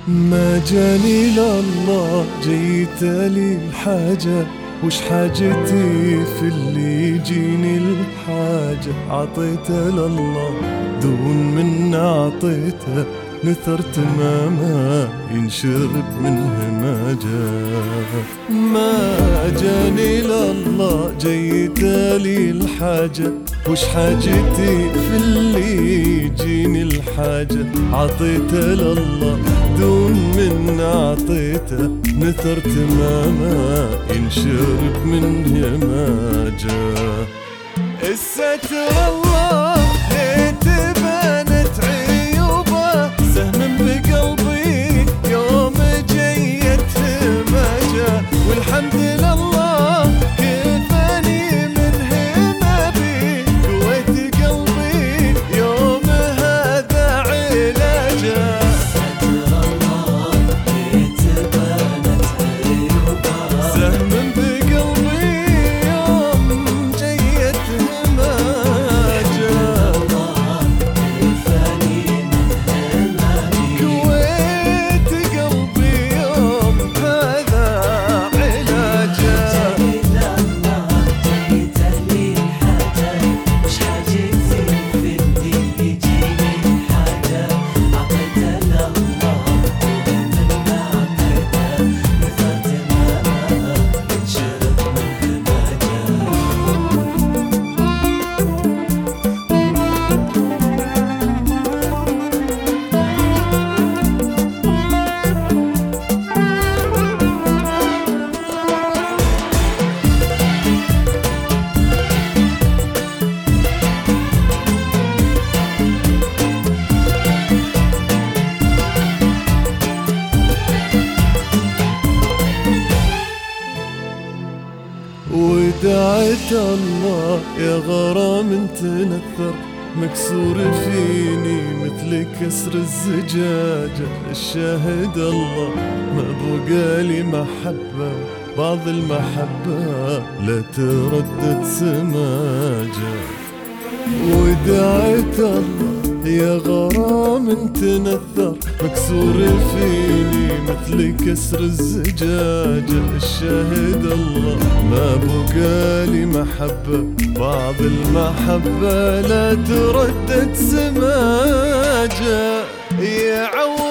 ما جاني لله جيت لي الحاجة، وش حاجتي في اللي يجيني الحاجة؟ عطيته لله دون من عطيته، نثرت ما ينشرب منه ما جاء. ما جاني لله جيت لي الحاجة، وش حاجتي في اللي يجيني الحاجة؟ عطيته لله دون من عطيته، نثرت ما ينشرب منه ما جاء. الستر الله ليت بانت عيوبه، سهم بقلبي يوم جيت ما جاء. والحمد لله كفاني منه ما بي، قويت قلبي يوم هذا علاجه. ودعيت الله يا غرام تنثر، مكسور فيني مثل كسر الزجاجة. الشاهد الله ما بقالي محبة، بعض المحبة لا تردد سماجة. ودعيت الله يا غرام تنثر، مكسور فيني مثل كسر الزجاجة. الشاهد الله ما بقالي محبة، بعض المحبة لا تردد سماجة. يا